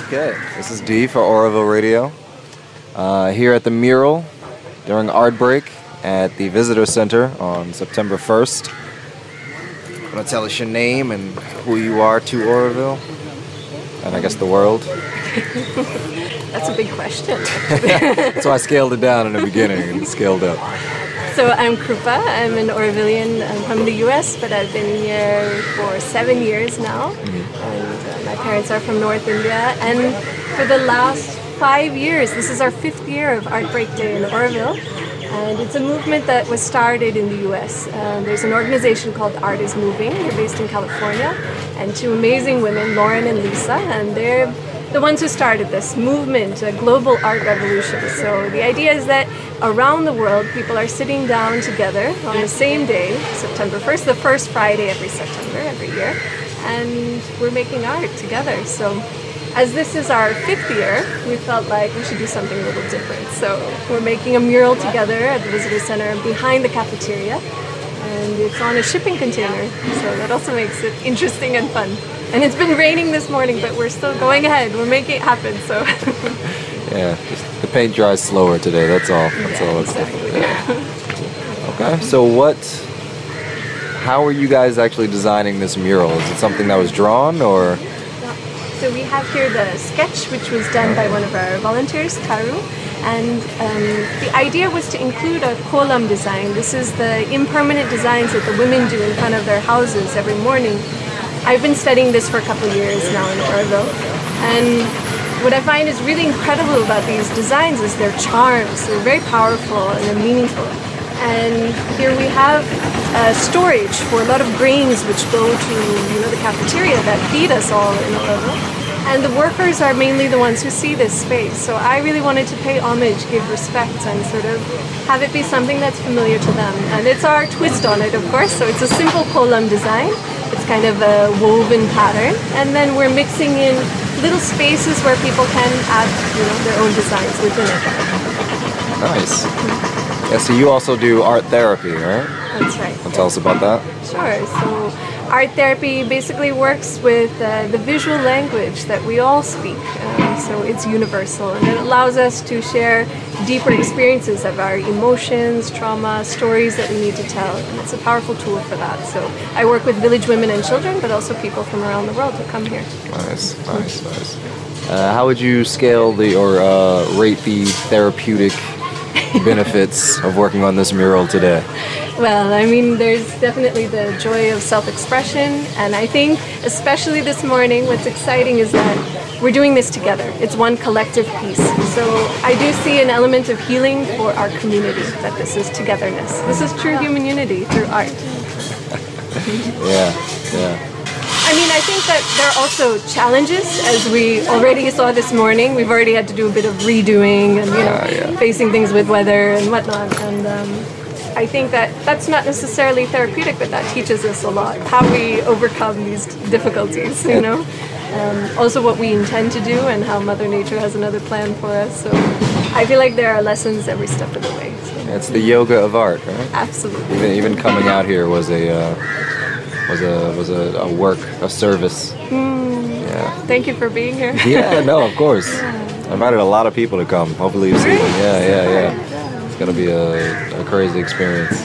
Okay, this is D for Oroville Radio. Here at the mural during Art Break at the Visitor Center on September 1st. I'm going to tell us your name and who you are to Oroville, and I guess the world. That's a big question. That's why I scaled it down in the beginning and scaled up. So I'm Krupa. I'm an Orovillian. I'm from the US, but I've been here for 7 years now. And my parents are from North India. And for the last 5 years, this is our 5th year of Art Break Day in Oroville. And it's a movement that was started in the US. There's an organization called Art is Moving. They're based in California. And two amazing women, Lauren and Lisa, and they're the ones who started this movement, a global art revolution. So the idea is that around the world, people are sitting down together on the same day, September 1st, the first Friday every September, every year, and we're making art together. So as this is our 5th year, we felt like we should do something a little different. So we're making a mural together at the Visitor Center behind the cafeteria, and it's on a shipping container, so that also makes it interesting and fun. And it's been raining this morning, but we're still going ahead. We're making it happen, so. Yeah, just the paint dries slower today, that's all. That's all. Exactly. Yeah. Okay, so how are you guys actually designing this mural? Is it something that was drawn, or? So we have here the sketch, which was done by one of our volunteers, Taru. And the idea was to include a kolam design. This is the impermanent designs that the women do in front of their houses every morning. I've been studying this for a couple of years now in Oroville, and what I find is really incredible about these designs is their charms. They're very powerful and they're meaningful. And here we have storage for a lot of grains which go to the cafeteria that feed us all in Oroville. And the workers are mainly the ones who see this space. So I really wanted to pay homage, give respect, and sort of have it be something that's familiar to them. And it's our twist on it, of course. So it's a simple kolam design. It's kind of a woven pattern. And then we're mixing in little spaces where people can add their own designs within it. Nice. Yeah, so you also do art therapy, right? That's right. Tell us about that. Sure. So art therapy basically works with the visual language that we all speak. So it's universal, and it allows us to share deeper experiences of our emotions, trauma, stories that we need to tell. And it's a powerful tool for that. So I work with village women and children, but also people from around the world who come here. Nice. How would you scale or rate the therapeutic benefits of working on this mural today? Well, I mean, there's definitely the joy of self-expression, and I think, especially this morning, what's exciting is that we're doing this together. It's one collective piece. So I do see an element of healing for our community, that this is togetherness. This is true human unity through art. Yeah. I mean, I think that there are also challenges, as we already saw this morning. We've already had to do a bit of redoing and, facing things with weather and whatnot. And I think that that's not necessarily therapeutic, but that teaches us a lot, how we overcome these difficulties, Also what we intend to do and how Mother Nature has another plan for us. So I feel like there are lessons every step of the way. So. It's the yoga of art, right? Absolutely. Even coming out here was a work, a service. Yeah. Thank you for being here. Yeah, no, of course. I invited a lot of people to come. Hopefully you see them. Yeah. It's gonna be a crazy experience.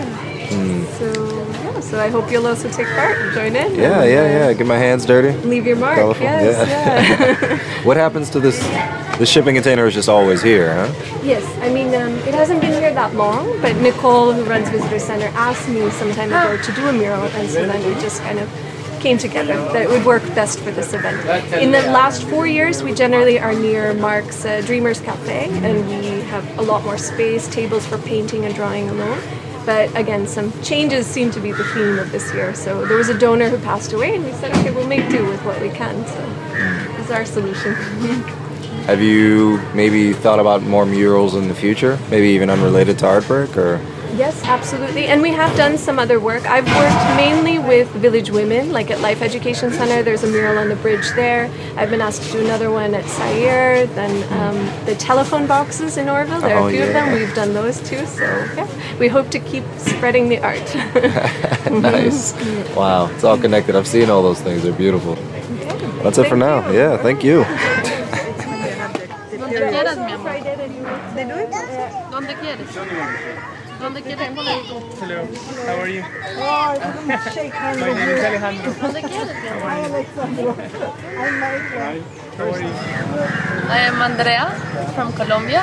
So I hope you'll also take part and join in. Yeah. Get my hands dirty. Leave your mark. Colorful. Yes. What happens to this? The shipping container is just always here, huh? Yes, I mean, it hasn't been here that long, but Nicole, who runs Visitor Center, asked me some time ago to do a mural, and so then we just kind of came together that it would work best for this event. In the last 4 years, we generally are near Mark's Dreamers Cafe, and we have a lot more space, tables for painting and drawing alone. But again, some changes seem to be the theme of this year. So there was a donor who passed away, and we said, okay, we'll make do with what we can. So this is our solution. Have you maybe thought about more murals in the future? Maybe even unrelated to Art Break, or? Yes, absolutely. And we have done some other work. I've worked mainly with village women, like at Life Education Center. There's a mural on the bridge there. I've been asked to do another one at Sayer. Then the telephone boxes in Oroville, there are a few of them. We've done those too. So yeah, we hope to keep spreading the art. Nice. Wow, it's all connected. I've seen all those things. They're beautiful. That's it for now. Yeah, thank you. ¿Dónde quieres? ¿Dónde quieres poner? Hello, how are you? Shake hands My with name is you. Alejandro. ¿Dónde quieres? Hi, Alexandro. I'm Michael. How are you? I am Andrea from Colombia.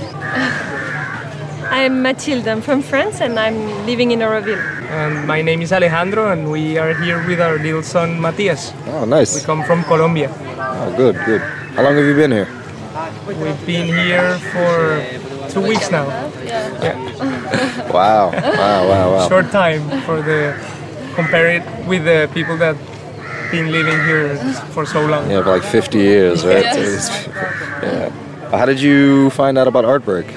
I'm Mathilde. I'm from France and I'm living in Oroville. And my name is Alejandro, and we are here with our little son Matias. Oh, We nice. come from Colombia. Oh, good, good. How long have you been here? We've been here for 2 weeks now. Yeah, Wow, wow, wow, wow. short time compare it with the people that been living here for so long. Yeah, for like 50 years, right? Yes. Yeah. How did you find out about Artbreak?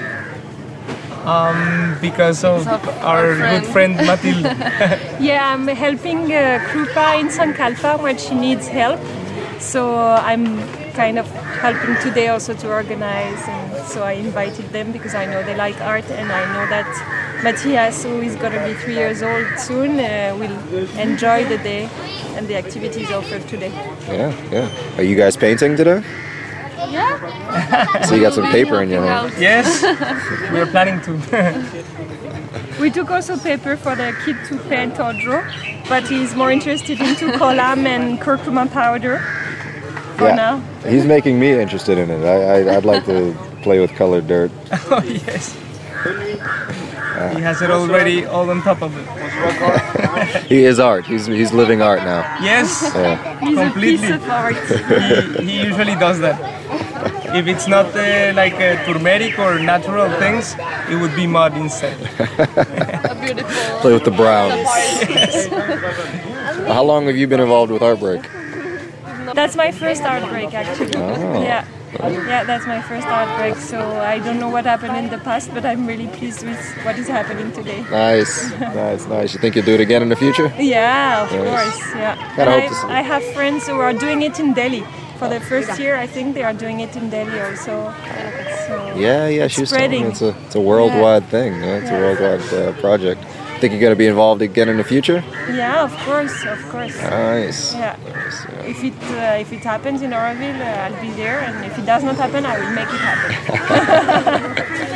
Because of our good friend Matilde. Yeah, I'm helping Krupa in San Calpa when she needs help. So I'm kind of helping today also to organize, and so I invited them because I know they like art, and I know that Matthias, who is going to be 3 years old soon, will enjoy the day and the activities offered today. Yeah, yeah. Are you guys painting today? Yeah. So you got some paper in your hand. Yes, we are planning to. We took also paper for the kid to paint or draw, but he's more interested into kolam and curcuma powder for now. He's making me interested in it. I'd like to play with colored dirt. Oh yes. He has it already all on top of it. He is art. He's living art now. Yes, Yeah. He's a piece completely. of art. He usually does that. If it's not like turmeric or natural things, it would be mud instead. A beautiful Play with the browns. safari. How long have you been involved with Artbreak? That's my first art break, actually. Oh. Yeah. Yeah, that's my first art break. So I don't know what happened in the past, but I'm really pleased with what is happening today. Nice, nice, nice. You think you'll do it again in the future? Yeah, of Yes. course. Yeah. Gotta And hope to see. I have friends who are doing it in Delhi. For the first year, I think they are doing it in Delhi also. So Yeah, yeah. She's telling me spreading. it's a worldwide thing. Yeah, it's a worldwide project. Think you're gonna be involved again in the future? Yeah, of course, of course. Nice. Yeah. Nice, yeah. If it happens in Oroville, I'll be there, and if it does not happen, I will make it happen.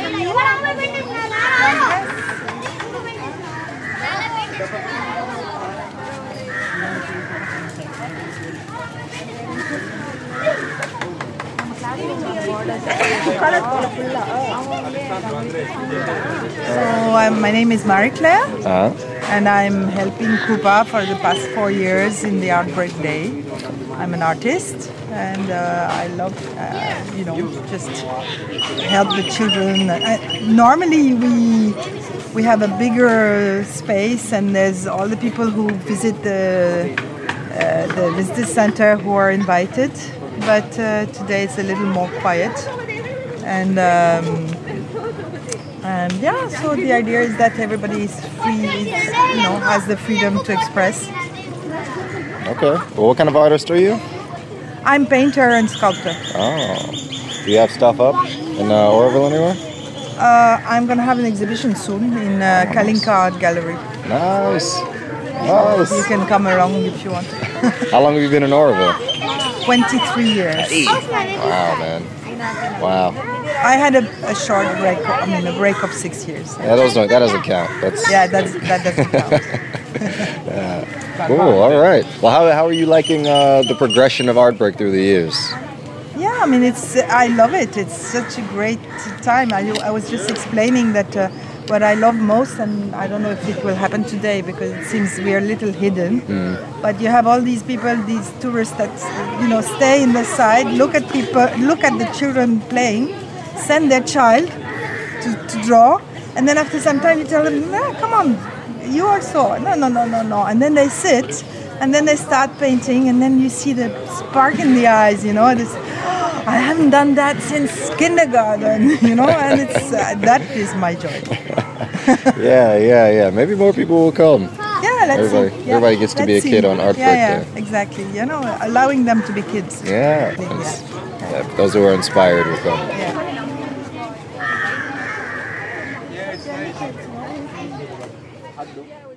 My name is Marie-Claire, Uh-huh. and I'm helping Krupa for the past 4 years in the Artbreak Day. I'm an artist, and I love, just help the children. Normally, we have a bigger space, and there's all the people who visit the visitor center who are invited. But today it's a little more quiet, and yeah. So the idea is that everybody is free, has the freedom to express. Okay. Well, what kind of artist are you? I'm painter and sculptor. Oh. Do you have stuff up in Oroville anywhere? I'm gonna have an exhibition soon in Kalinka Art Gallery. Nice. You Nice. can come along if you want. How long have you been in Oroville? 23 years. Wow, man. Wow. I had a short break. A break of 6 years. Yeah, that doesn't count. That's Yeah, that doesn't count. cool. All right. Well, how are you liking the progression of Artbreak through the years? Yeah, I love it. It's such a great time. I was just explaining that what I love most, and I don't know if it will happen today because it seems we are a little hidden. But you have all these people, these tourists that stay in the side, look at the children playing, send their child to draw, and then after some time you tell them, no, come on, you also, no, and then they sit. And then they start painting, and then you see the spark in the eyes, this, I haven't done that since kindergarten, and it's that is my joy. Yeah. Maybe more people will come. Yeah, let's see. Yeah, Everybody gets to be a let's kid see. on Artbreak Yeah, Day. exactly. Allowing them to be kids. Yeah. Those who are inspired will come. Yeah.